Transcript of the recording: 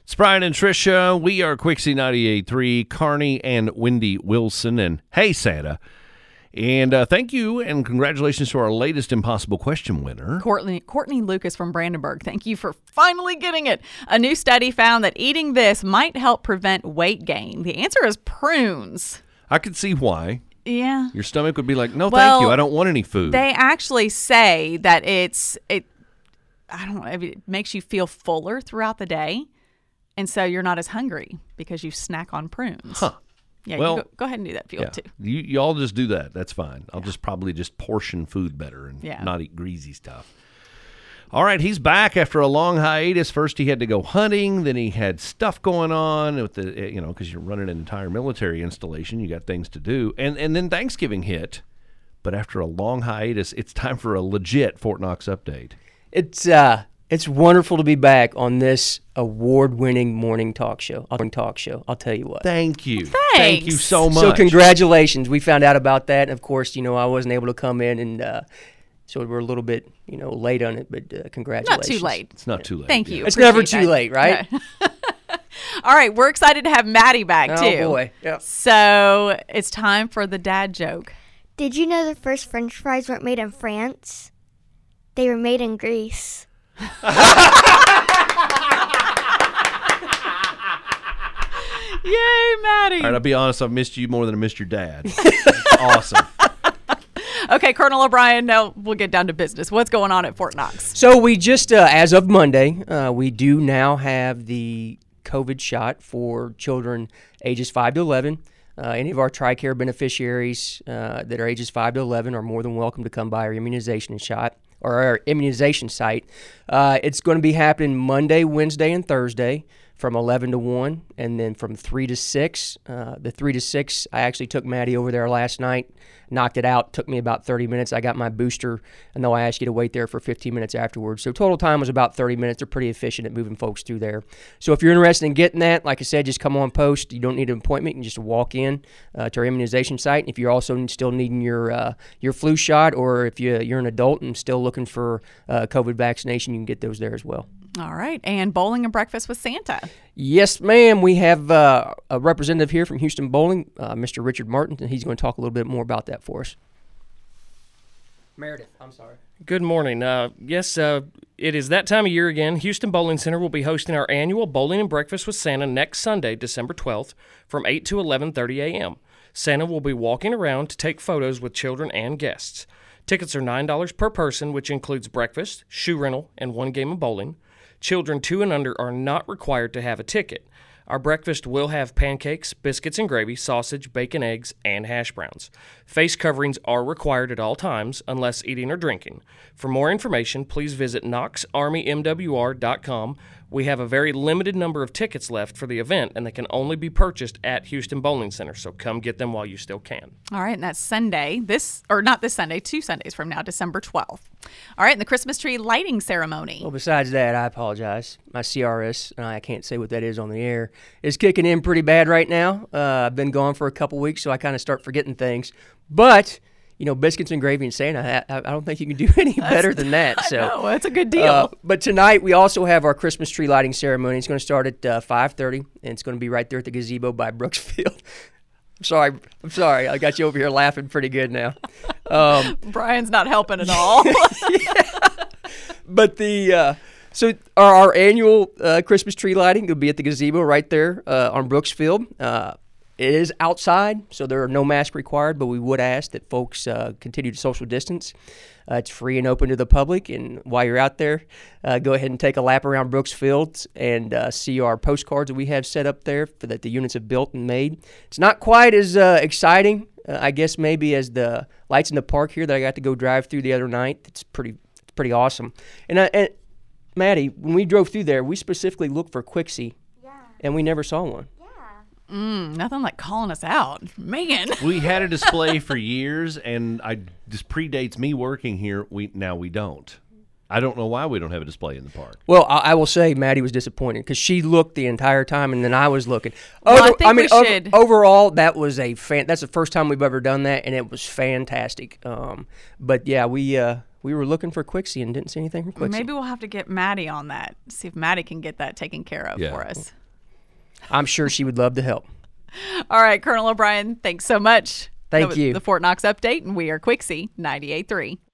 It's Brian and Tricia. We are Quixie 98.3, Carney and Wendy Wilson. And hey, Santa. And thank you and congratulations to our latest Impossible Question winner. Courtney Lucas from Brandenburg. Thank you for finally getting it. A new study found that eating this might help prevent weight gain. The answer is prunes. I could see why. Yeah. Your stomach would be like, no, thank you. I don't want any food. They actually say that it makes you feel fuller throughout the day. And so you're not as hungry because you snack on prunes. Huh. Yeah, well, you go ahead and do that if you want to. You all just do that. That's fine. I'll just probably portion food better and not eat greasy stuff. All right, he's back after a long hiatus. First he had to go hunting. Then he had stuff going on with because you're running an entire military installation. You got things to do. And then Thanksgiving hit. But after a long hiatus, it's time for a legit Fort Knox update. It's wonderful to be back on this award-winning morning talk show. I'll tell you what. Thank you. Thanks. Thank you so much. So congratulations. We found out about that. And of course, I wasn't able to come in, and so we're a little bit, late on it. But congratulations. Not too late. It's not too late. Thank you. It's never too late, right? No. All right, we're excited to have Maddie back too. Oh boy. Yeah. So it's time for the dad joke. Did you know the first French fries weren't made in France? They were made in Greece. Yay, Maddie. All right, I'll be honest, I've missed you more than I missed your dad. Awesome. Okay, Colonel O'Brien, now we'll get down to business. What's going on at Fort Knox? So we just, as of Monday, we do now have the COVID shot for children ages 5 to 11. Any of our TRICARE beneficiaries that are ages 5 to 11 are more than welcome to come by our immunization shot or our immunization site. It's going to be happening Monday, Wednesday, and Thursday from 11 to 1, and then from 3 to 6. The 3 to 6, I actually took Maddie over there last night, knocked it out, took me about 30 minutes. I got my booster, and though I asked you to wait there for 15 minutes afterwards. So total time was about 30 minutes. They're pretty efficient at moving folks through there. So if you're interested in getting that, like I said, just come on post. You don't need an appointment. You can just walk in to our immunization site. If you're also still needing your flu shot, or if you're an adult and still looking for COVID vaccination, you can get those there as well. All right, and bowling and breakfast with Santa. Yes, ma'am. We have a representative here from Houston Bowling, Mr. Richard Martin, and he's going to talk a little bit more about that for us. Meredith, I'm sorry. Good morning. Yes, it is that time of year again. Houston Bowling Center will be hosting our annual Bowling and Breakfast with Santa next Sunday, December 12th, from 8 to 11:30 a.m. Santa will be walking around to take photos with children and guests. Tickets are $9 per person, which includes breakfast, shoe rental, and one game of bowling. Children 2 and under are not required to have a ticket. Our breakfast will have pancakes, biscuits and gravy, sausage, bacon, eggs, and hash browns. Face coverings are required at all times unless eating or drinking. For more information, please visit knoxarmymwr.com. We have a very limited number of tickets left for the event, and they can only be purchased at Houston Bowling Center, so come get them while you still can. All right, and that's Sunday, not this Sunday, 2 Sundays from now, December 12th. All right, and the Christmas tree lighting ceremony. Well, besides that, I apologize. My CRS, and I can't say what that is on the air, is kicking in pretty bad right now. I've been gone for a couple weeks, so I kind of start forgetting things. But biscuits and gravy and Santa, I don't think you can do any better than that. So no, that's a good deal. But tonight we also have our Christmas tree lighting ceremony. It's going to start at 5:30, and it's going to be right there at the gazebo by Brooksfield. I'm sorry. I got you over here laughing pretty good now. Brian's not helping at all. But so our annual Christmas tree lighting will be at the gazebo right there on Brooksfield. It is outside, so there are no masks required, but we would ask that folks continue to social distance. It's free and open to the public, and while you're out there, go ahead and take a lap around Brooks Field and see our postcards that we have set up there that the units have built and made. It's not quite as exciting, I guess, maybe as the lights in the park here that I got to go drive through the other night. It's pretty awesome. And Maddie, when we drove through there, we specifically looked for Quixie, and we never saw one. Nothing like calling us out. Man. We had a display for years, and this predates me working here. We don't. I don't know why we don't have a display in the park. Well, I will say Maddie was disappointed because she looked the entire time, and then I was looking. Well, we should. Overall, that's the first time we've ever done that, and it was fantastic. But yeah, we were looking for Quixie and didn't see anything from Quixie. Maybe we'll have to get Maddie on that. See if Maddie can get that taken care of for us. I'm sure she would love to help. All right, Colonel O'Brien, thanks so much. Thank you. The Fort Knox update, and we are Quixie 98.3.